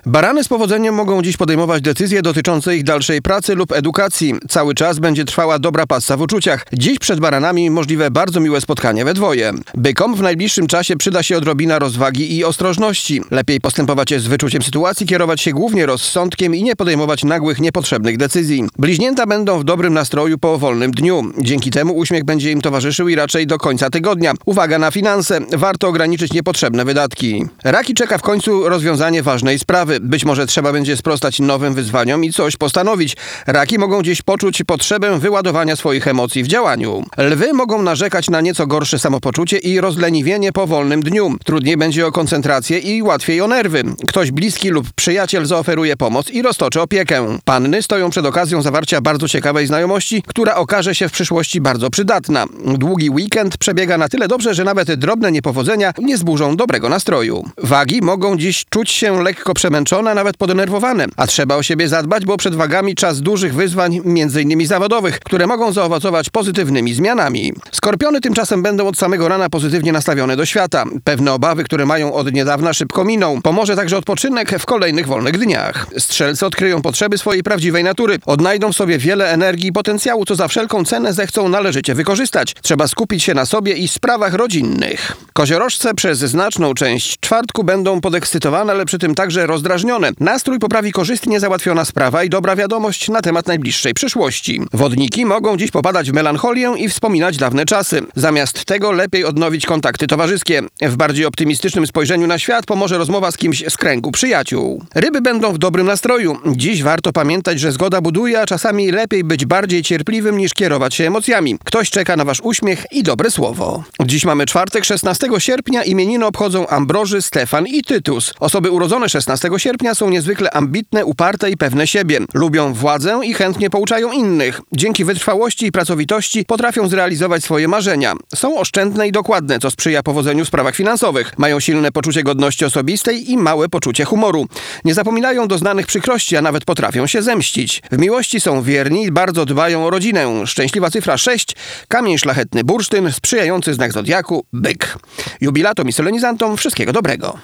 Barany z powodzeniem mogą dziś podejmować decyzje dotyczące ich dalszej pracy lub edukacji. Cały czas będzie trwała dobra passa w uczuciach. Dziś przed baranami możliwe bardzo miłe spotkanie we dwoje. Bykom w najbliższym czasie przyda się odrobina rozwagi i ostrożności. Lepiej postępować z wyczuciem sytuacji, kierować się głównie rozsądkiem i nie podejmować nagłych, niepotrzebnych decyzji. Bliźnięta będą w dobrym nastroju po wolnym dniu. Dzięki temu uśmiech będzie im towarzyszył i raczej do końca tygodnia. Uwaga na finanse. Warto ograniczyć niepotrzebne wydatki. Raki czeka w końcu rozwiązanie ważnej sprawy. Być może trzeba będzie sprostać nowym wyzwaniom i coś postanowić. Raki mogą dziś poczuć potrzebę wyładowania swoich emocji w działaniu. Lwy mogą narzekać na nieco gorsze samopoczucie i rozleniwienie po wolnym dniu. Trudniej będzie o koncentrację i łatwiej o nerwy. Ktoś bliski lub przyjaciel zaoferuje pomoc i roztoczy opiekę. Panny stoją przed okazją zawarcia bardzo ciekawej znajomości, która okaże się w przyszłości bardzo przydatna. Długi weekend przebiega na tyle dobrze, że nawet drobne niepowodzenia nie zburzą dobrego nastroju. Wagi mogą dziś czuć się lekko przemęczone, nawet podenerwowane. A trzeba o siebie zadbać, bo przed wagami czas dużych wyzwań, m.in. zawodowych, które mogą zaowocować pozytywnymi zmianami. Skorpiony tymczasem będą od samego rana pozytywnie nastawione do świata. Pewne obawy, które mają od niedawna, szybko miną. Pomoże także odpoczynek w kolejnych wolnych dniach. Strzelcy odkryją potrzeby swojej prawdziwej natury. Odnajdą w sobie wiele energii i potencjału, co za wszelką cenę zechcą należycie wykorzystać. Trzeba skupić się na sobie i sprawach rodzinnych. Koziorożce przez znaczną część czwartku będą podekscytowane, ale przy tym także rozdrażnione. Nastrój poprawi korzystnie załatwiona sprawa i dobra wiadomość na temat najbliższej przyszłości. Wodniki mogą dziś popadać w melancholię i wspominać dawne czasy. Zamiast tego lepiej odnowić kontakty towarzyskie. W bardziej optymistycznym spojrzeniu na świat pomoże rozmowa z kimś z kręgu przyjaciół. Ryby będą w dobrym nastroju. Dziś warto pamiętać, że zgoda buduje, a czasami lepiej być bardziej cierpliwym niż kierować się emocjami. Ktoś czeka na wasz uśmiech i dobre słowo. Dziś mamy czwartek, 16 sierpnia. Imieniny obchodzą Ambroży, Stefan i Tytus. Osoby urodzone 16 sierpnia są niezwykle ambitne, uparte i pewne siebie. Lubią władzę i chętnie pouczają innych. Dzięki wytrwałości i pracowitości potrafią zrealizować swoje marzenia. Są oszczędne i dokładne, co sprzyja powodzeniu w sprawach finansowych. Mają silne poczucie godności osobistej i małe poczucie humoru. Nie zapominają doznanych przykrości, a nawet potrafią się zemścić. W miłości są wierni i bardzo dbają o rodzinę. Szczęśliwa cyfra 6, kamień szlachetny bursztyn, sprzyjający znak zodiaku byk. Jubilatom i solenizantom wszystkiego dobrego.